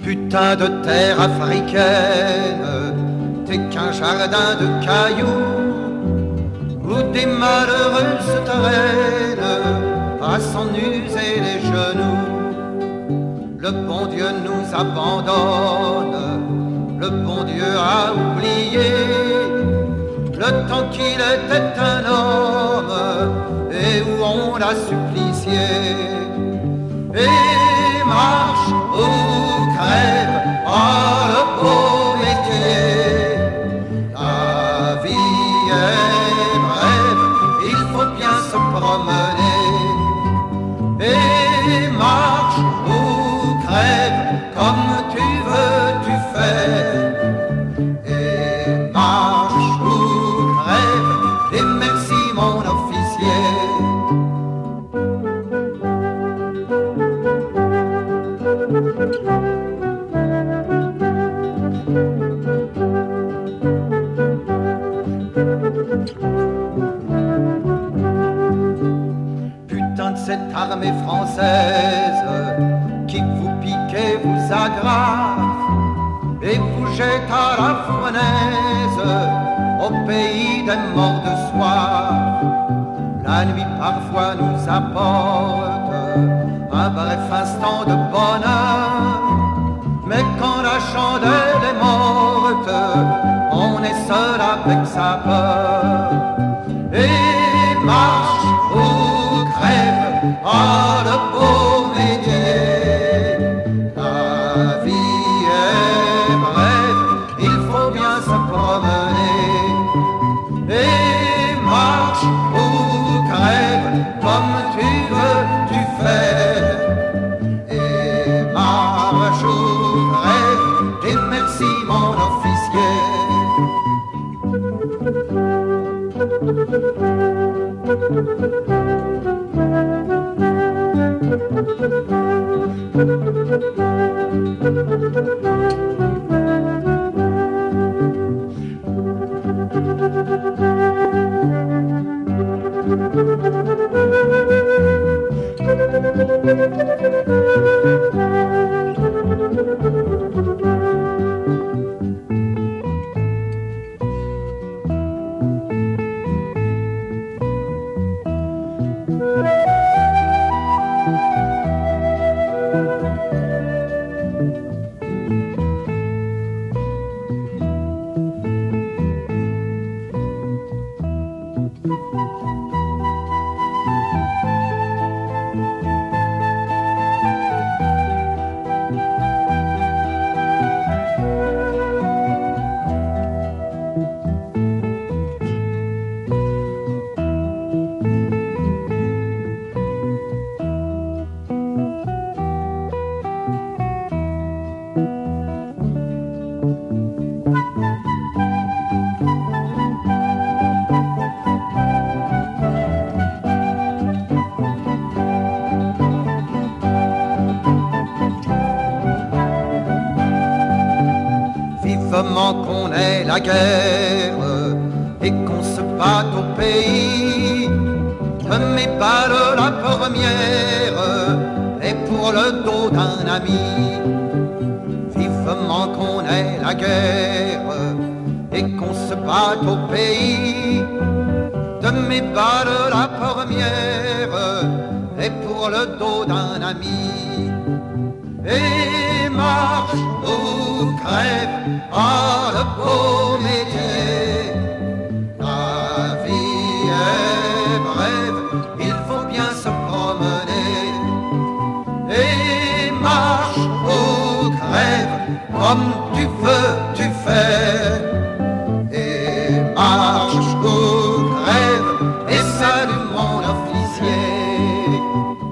Putain de terre africaine, t'es qu'un jardin de cailloux où des malheureux se traînent à s'en user les genoux. Le bon Dieu nous abandonne, le bon Dieu a oublié le temps qu'il était un homme et où on l'a supplicié. Et marche ou crève, ah le beau métier. La vie est brève, il faut bien se promener. Et marche ou crève, comme tu veux tu fais. Et marche ou crève, et merci mon officier. Putain de cette armée française qui vous pique et vous agrafe et vous jette à la fournaise au pays des morts de soif. La nuit parfois nous apporte un bref instant de bonheur, mais quand la chandelle est morte, on est seul avec sa peur. Et marche ou crève, ah le beau métier. La vie est brève, il faut bien se promener. Et marche ou crève, comme tu veux tu fais. Et marche ou crève, et merci mon officier. Vivement qu'on ait la guerre et qu'on se batte au pays. Mes balles la première et pour le dos d'un ami. Vivement qu'on ait la guerre et qu'on se batte au pays. De mes balles la première et pour le dos d'un ami. Et marche ou crève, ah le beau métier. La vie est brève, il faut bien se promener. Et marche ou crève, comme tu veux tu fais. Et marche ou crève, et salut mon officier.